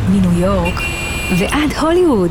מניו יורק ועד הוליווד.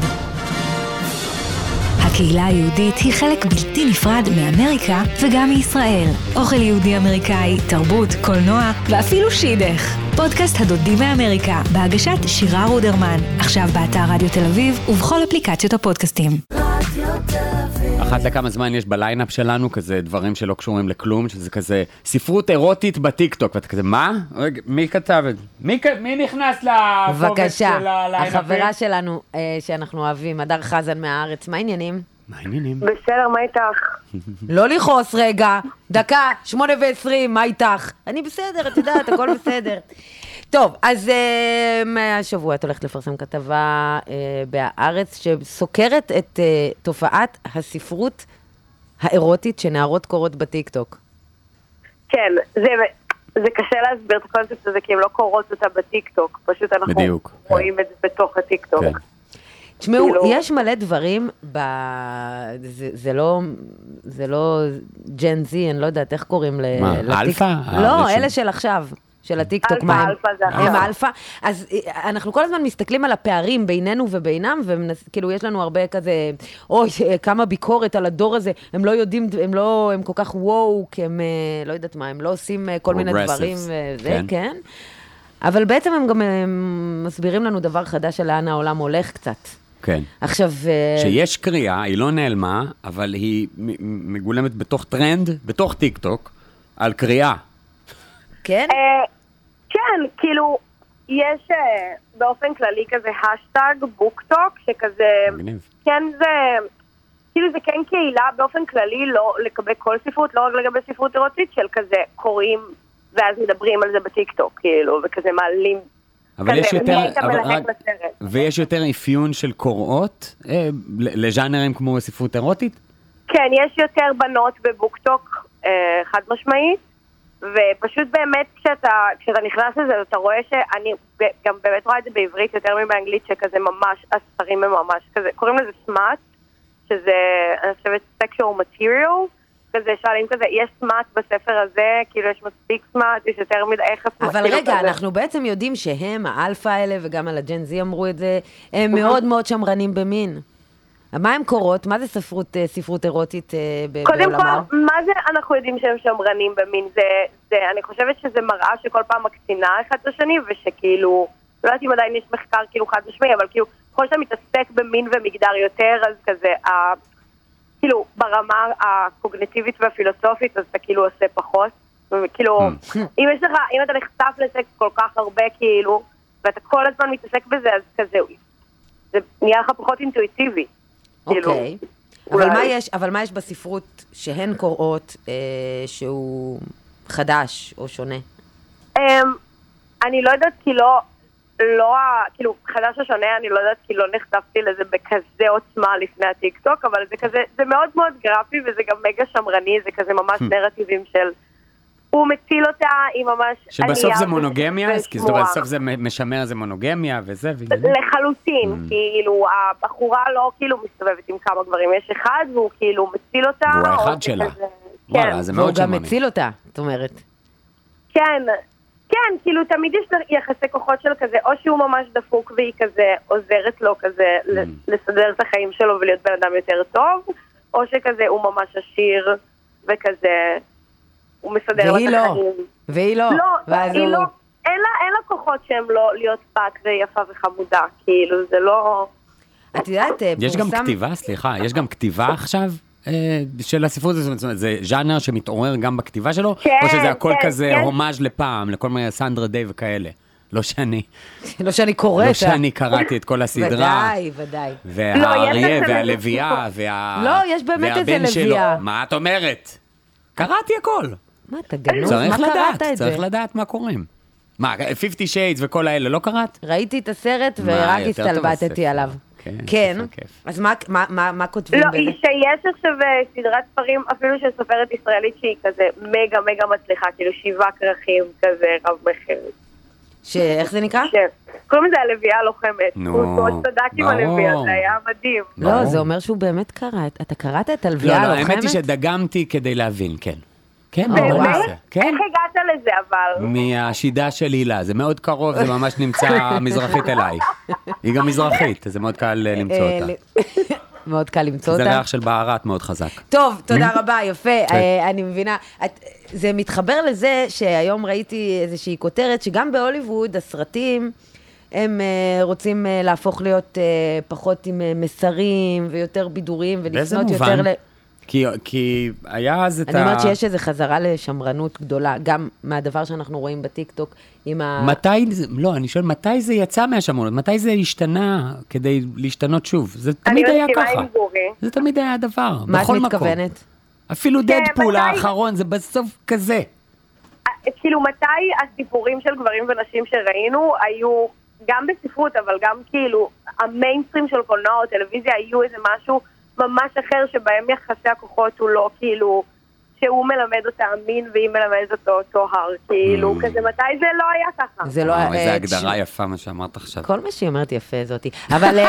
הקהילה היהודית היא חלק בלתי נפרד מאמריקה וגם מישראל. אוכל יהודי אמריקאי, תרבות, קולנוע ואפילו שידך. פודקאסט הדודים מאמריקה, בהגשת שירה רודרמן. עכשיו באתר רדיו תל אביב ובכל אפליקציות הפודקאסטים. אחת לכמה זמן יש בליינאפ שלנו כזה דברים שלא קשורים לכלום, שזה כזה ספרות אירוטית בטיקטוק, ואתה כזה, מה? מי כתב את זה? מי נכנס לקובץ של הליינאפים? בבקשה, החברה שלנו שאנחנו אוהבים, הדר חזן מהארץ, מה העניינים? מה העניינים? בסדר, מה איתך? לא לכעוס רגע, דקה, 8:20, מה איתך? אני בסדר, את יודעת, הכל בסדר. טוב, אז השבוע את הולכת לפרסם כתבה בהארץ שסוקרת את תופעת הספרות האירוטית שנערות קורות בטיקטוק. כן, זה קשה להסביר את הקונספט הזה, כי הם לא קורות אותה בטיקטוק, פשוט אנחנו בדיוק, רואים את זה בתוך הטיקטוק. כן. תשמעו, יש מלא דברים, זה לא ג'ן זי, אני לא יודעת איך קוראים מה, אלפא? לא, אלה של עכשיו. של הטיקטוק, מה הם? אלפא זה עכשיו. הם אלפא. אז אנחנו כל הזמן מסתכלים על הפערים בינינו ובינם, וכאילו יש לנו הרבה כזה, אוי, כמה ביקורת על הדור הזה, הם לא יודעים, הם כל כך וואו, כי הם, לא יודעת מה, הם לא עושים כל מיני דברים, וזה, כן. אבל בעצם הם גם מסבירים לנו דבר חדש על לאן העולם הולך קצת. כן. עכשיו... שיש קריאה, היא לא נעלמה, אבל היא מגולמת בתוך טרנד, בתוך טיקטוק, על קריאה. כן? כן, כאילו, יש באופן כללי כזה השטג בוקטוק, שכזה, מגניב. כן זה, כאילו זה כן קהילה באופן כללי, לא לגבי כל ספרות, לא רק לגבי ספרות אירוטית, של כזה קוראים, ואז מדברים על זה בטיקטוק, כאילו, וכזה מעלים, אבל יש יותר, לסרט. ויש יותר אפיון של קוראות לז'אנרים כמו ספרות אירוטית? כן, יש יותר בנות בבוקטוק, חד משמעית, ופשוט באמת כשאתה נכנס לזה, אתה רואה שאני גם באמת רואה את זה בעברית יותר מבאנגלית, שכזה ממש, הספרים הם ממש כזה, קוראים לזה סמאט, שזה, אני חושבת, sexual material, כזה שואלים כזה, יש סמאט בספר הזה, כאילו יש מספיק סמאט, יש יותר מדי איך הסמאט. אבל רגע, כזה. אנחנו בעצם יודעים שהם, האלפא האלה, וגם על הג'ן זי אמרו את זה, הם מאוד מאוד שמרנים במין. מה הם קורות? מה זה ספרות אירוטית בעולמם? קודם כל, מה זה אנחנו יודעים שהם שמרנים במין? אני חושבת שזה מראה שכל פעם מקצינה אחד לשני, ושכאילו, לא יודעת אם עדיין יש מחקר כאילו חד משמעי, אבל כאילו, ככל שאתה מתעסק במין ומגדר יותר, אז כזה, כאילו, ברמה הקוגניטיבית והפילוסופית, אז אתה כאילו עושה פחות. כאילו, אם אתה נחשף לסקס כל כך הרבה, כאילו, ואתה כל הזמן מתעסק בזה, אז כזה, זה נהיה לך פחות אינטואיטיבי. אוקיי. אבל מה יש בספרות שהן קוראות שהוא חדש או שונה? אני לא יודעת כי כאילו חדש או שונה, אני לא יודעת כי לא נחשפתי לזה בכזה עוצמה לפני הטיקטוק, אבל זה כזה, זה מאוד מאוד גרפי וזה גם מגה שמרני, זה כזה ממש נרטיבים של הוא מציל אותה, היא ממש... שבסוף זה מונוגמיה? כי זאת אומרת, בסוף זה משמר, זה מונוגמיה וזה... לחלוטין, כאילו, הבחורה לא כאילו מסתובבת עם כמה גברים, יש אחד והוא כאילו מציל אותה... והוא האחד שלה. וואלה, זה מאוד שמרני. והוא גם מציל אותה, זאת אומרת. כן, כאילו תמיד יש יחסי כוחות של כזה, או שהוא ממש דפוק והיא כזה עוזרת לו כזה לסדר את החיים שלו ולהיות בן אדם יותר טוב, או שכזה הוא ממש עשיר וכזה... הוא מסדר לה את החיים. והיא לא. לא, היא לא. אין לה כוחות שהם לא להיות בת ויפה וחמודה, כאילו, זה לא... את יודעת, יש גם כתיבה, סליחה, יש גם כתיבה עכשיו של הספרות, זאת אומרת, זה ז'אנר שמתעורר גם בכתיבה שלו, או שזה הכל כזה הומאז' לפעם, לכל מיני סנדרה דיי וכאלה. לא שאני קוראת. לא שאני קראתי את כל הסדרה. ודאי. והאריה והלוויה לא, יש באמת איזה לוויה. מה את אומרת? קראתי הכל. מה, אתה גנוב? מה קראת את זה? צריך לדעת מה קוראים. מה, 50 Shades וכל האלה, לא קראת? ראיתי את הסרט ורק הסתלבטתי עליו. כן. אז מה כותבים בזה? לא, שיש עכשיו סדרת ספרים, אפילו של סופרת ישראלית שהיא כזה מגה מגה מצליחה, כאילו 7 כרכים כזה רב מחיר. איך זה נקרא? קוראים לזה הלוויה הלוחמת. הוא מאוד צדק עם הלוויה, זה היה מדהים. לא, זה אומר שהוא באמת קרא. אתה קראת את הלוויה הלוחמת? לא, האמת היא שדגמתי כדי להבין, כן. כן, בוא נעשה. איך הגעת לזה אבל? מהשידה של הילה, זה מאוד קרוב, זה ממש נמצא מזרחית אליי. היא גם מזרחית, זה מאוד קל למצוא אותה. מאוד קל למצוא אותה. זה ריח של בערת מאוד חזק. טוב, תודה רבה, יפה. אני מבינה. זה מתחבר לזה שהיום ראיתי איזושהי כותרת, שגם בהוליווד הסרטים, הם רוצים להפוך להיות פחות עם מסרים ויותר בידורים, ולפנות יותר כי היה אז את אני אומרת שיש איזו חזרה לשמרנות גדולה, גם מהדבר שאנחנו רואים בטיקטוק עם מתי, לא, אני שואל, מתי זה יצא מהשמרנות? מתי זה השתנה כדי להשתנות שוב? זה תמיד היה ככה. זה תמיד היה הדבר, מה בכל את מקום. מתכוונת? אפילו דדפול האחרון, זה בסוף כזה. כאילו, מתי הסיפורים של גברים ונשים שראינו היו גם בספרות, אבל גם כאילו, המיינסטרים של קולנוע או טלוויזיה היו איזה משהו ממש אחר שבהם יחסי הכוחות הוא לא כאילו שהוא מלמד אותה מין והיא מלמדת אותו טוהר, כאילו כזה מתי זה לא היה ככה. זה לא איזה הגדרה יפה מה שאמרת עכשיו. כל מה שהיא אומרת יפה זאתי, אבל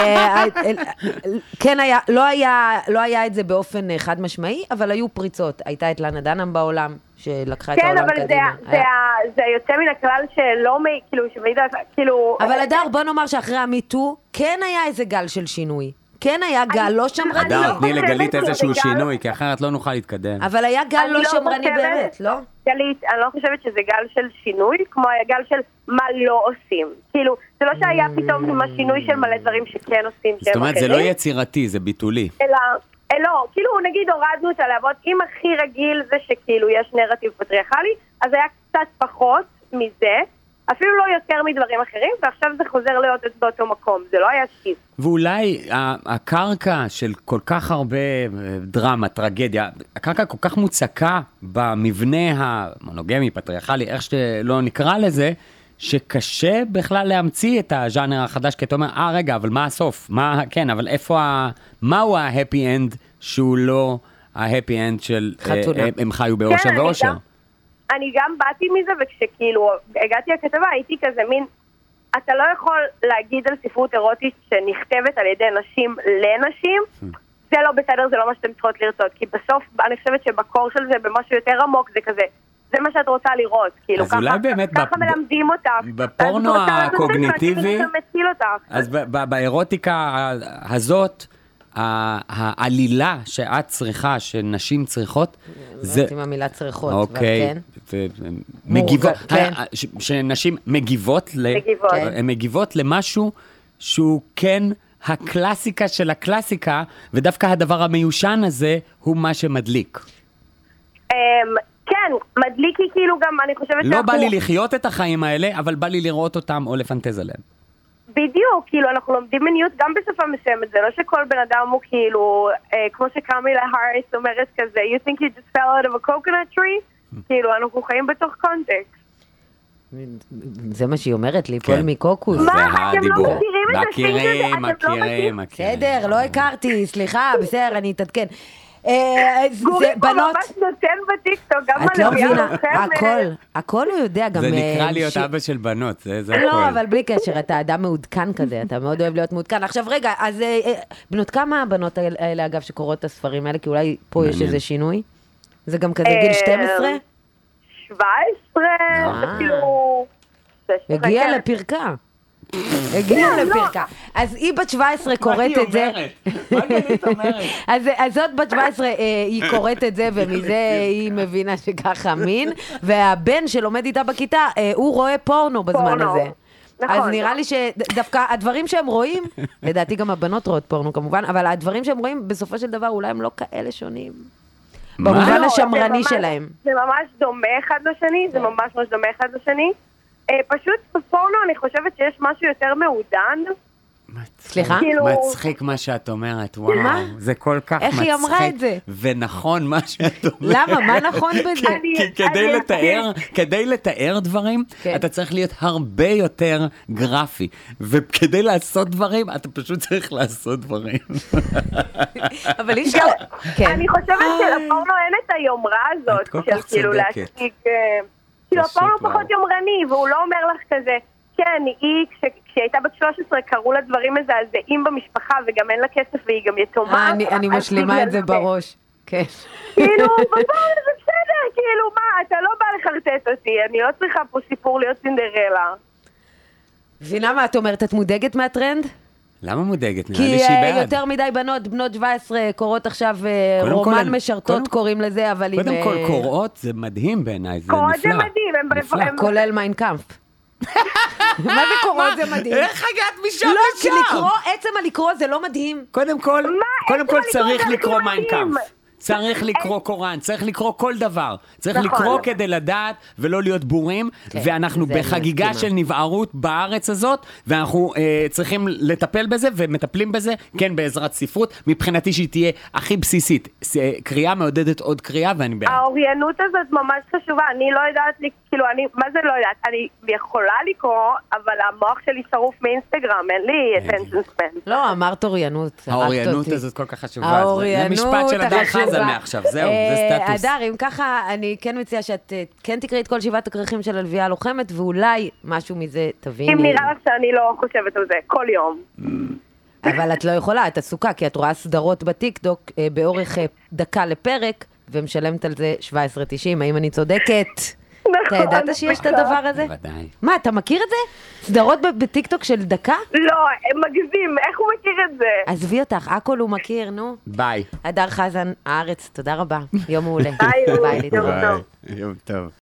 כן היה, לא היה את זה באופן חד משמעי, אבל היו פריצות, הייתה את לנה דנהאם בעולם שלקחה את העולם קדימה. כן, אבל זה יוצא מן הכלל שלא, כאילו... אבל הדר, בוא נאמר שאחרי המיטו כן היה איזה גל של שינוי. כן היה גל לא שמרני. תני לגלית איזשהו שינוי, כי אחרת לא נוכל להתקדם. אבל היה גל לא שמרני באמת, לא? גלית, אני לא חושבת שזה גל של שינוי, כמו היה גל של מה לא עושים. כאילו, זה לא שהיה פתאום עם השינוי של מלא דברים שכן עושים. זאת אומרת, זה לא יצירתי, זה ביטולי. לא, כאילו נגיד הורדנו את הלהבות, אם הכי רגיל זה שכאילו יש נרטיב פטריארכלי, אז היה קצת פחות מזה, אפילו לא יותר מדברים אחרים, ועכשיו זה חוזר להיות באותו מקום, זה לא היה שיט. ואולי הקרקע של כל כך הרבה דרמה, טרגדיה, הקרקע כל כך מוצקה במבנה המונוגמי, פטריארכלי, איך שלא נקרא לזה, שקשה בכלל להמציא את הז'אנר החדש, כי אתה אומר, רגע, אבל מה הסוף? כן, אבל מהו ההפי אנד שהוא לא ההפי אנד של הם חיו באושר ואושר? אני גם באתי מזה, וכשכאילו הגעתי לכתבה, הייתי כזה מין, אתה לא יכול להגיד על ספרות אירוטית שנכתבת על ידי נשים לנשים, זה לא בסדר, זה לא מה שאתם צריכות לרצות, כי בסוף אני חושבת שבקור של זה, במשהו יותר עמוק, זה כזה, זה מה שאת רוצה לראות, כאילו ככה מלמדים אותך. בפורנו הקוגניטיבי, אז באירוטיקה הזאת, העלילה שאת צריכה, שנשים צריכות, זה... עם המילה צריכות, אבל כן. מגיבות, שנשים מגיבות, הן מגיבות למשהו שהוא כן הקלאסיקה של הקלאסיקה, ודווקא הדבר המיושן הזה הוא מה שמדליק. כן, מדליקי כאילו גם, אני חושבת לא בא לי לחיות את החיים האלה, אבל בא לי לראות אותם או לפנטז עליהם. בדיוק, כאילו אנחנו לומדים מיניות גם בשפה מסוימת, זה לא שכל בן אדם הוא כאילו, כמו שקמילה האריס אומרת כזה, you think you just fell out of a coconut tree? כאילו אנחנו חיים בתוך קונטקסט. זה מה שהיא אומרת, ליפול מקוקוס. מה, אתם לא מכירים. בסדר, לא הכרתי, סליחה, בסדר, אני אתעדכן. גורי פה ממש נותן בטיקטוק, גם את לא מבינה, הכל הוא יודע גם... זה נקרא להיות אבא של בנות, זה הכל. לא, אבל בלי קשר, אתה אדם מעודכן כזה, אתה מאוד אוהב להיות מעודכן. עכשיו רגע, אז בנות, כמה הבנות האלה אגב שקורות את הספרים האלה, כי אולי פה יש איזה שינוי? זה גם כזה גיל 12? 17, כאילו... הגיע לפרקה. הגיעה לפרקה. אז היא בת 17 קוראת את זה. מה גלית אומרת? אז זאת בת 17, היא קוראת את זה, ומזה היא מבינה שככה מין. והבן שלומד איתה בכיתה, הוא רואה פורנו בזמן הזה. אז נראה לי שדווקא הדברים שהם רואים, לדעתי גם הבנות רואות פורנו כמובן, אבל הדברים שהם רואים בסופו של דבר אולי הם לא כאלה שונים. במובן השמרני שלהם. זה ממש דומה אחד לשני, זה ממש דומה אחד לשני. פשוט בפורנו אני חושבת שיש משהו יותר מעודן. סליחה? מצחיק מה שאת אומרת, וואו. זה כל כך מצחיק. איך היא אמרה את זה? ונכון מה שאת אומרת. למה? מה נכון בזה? כדי לתאר דברים, אתה צריך להיות הרבה יותר גרפי. וכדי לעשות דברים, אתה פשוט צריך לעשות דברים. אבל אי אפשר... אני חושבת שלפורנו אין את היומרה הזאת. את כל כך צודקת. כאילו הפורנו פחות יומרני, והוא לא אומר לך כזה, כן, היא, כשהיא הייתה בת 13, קראו לה דברים מזעזעים במשפחה, וגם אין לה כסף, והיא גם יתומה. אני משלימה את זה בראש, כן. כאילו, בפורנו זה בסדר, כאילו, מה, אתה לא בא לחרטט אותי, אני לא צריכה פה סיפור להיות סינדרלה. מבינה מה את אומרת? את מודאגת מהטרנד? למה מודאגת? נראה לי שהיא בעד. כי יותר מדי בנות 17 קוראות עכשיו רומן משרתות קוראים לזה, אבל אם... קודם כל קוראות זה מדהים בעיניי, זה נפלא. קוראות זה מדהים, הם נפלא. כולל מיינקאמפ. מה זה קוראות זה מדהים? איך הגעת משם לא, כי לשם? עצם הלקרוא זה לא מדהים. קודם כל צריך לקרוא מיינקאמפ. מדהים. צריך לקרוא קוראן, צריך לקרוא כל דבר. צריך נכון. לקרוא כדי לדעת ולא להיות בורים, ואנחנו זה אני בחגיגה מסכימה. של נבערות בארץ הזאת, ואנחנו צריכים לטפל בזה, ומטפלים בזה, כן, בעזרת ספרות, מבחינתי שהיא תהיה הכי בסיסית. קריאה מעודדת עוד קריאה, ואני בעד. האוריינות הזאת ממש חשובה, אני לא יודעת, כאילו, מה זה לא יודעת? אני יכולה לקרוא, אבל המוח שלי שרוף מאינסטגרם, אין לי attention span. לא, אמרת אוריינות. האוריינות הזאת כל כך חשובה. האוריינות זה משפט של הדר החשובה. חזן מעכשיו, זהו, זה סטטוס. הדר, אם ככה, אני כן מציעה שאת כן תקראי את כל 7 הכרכים של הלוויה הלוחמת, ואולי משהו מזה תביני. אם נראה לך שאני לא חושבת על זה, כל יום. אבל את לא יכולה, את עסוקה, כי את רואה סדרות בטיקטוק באורך דקה לפרק, ומשלמת על זה 17.90, האם אני צודקת? אתה ידעת שיש את הדבר הזה? ודאי. מה, אתה מכיר את זה? סדרות בטיקטוק של דקה? לא, מגזים, איך הוא מכיר את זה? עזבי אותך, הכל הוא מכיר, נו. ביי. הדר חזן, הארץ, תודה רבה. יום מעולה. ביי, ביי, להתראות. יום טוב. יום טוב.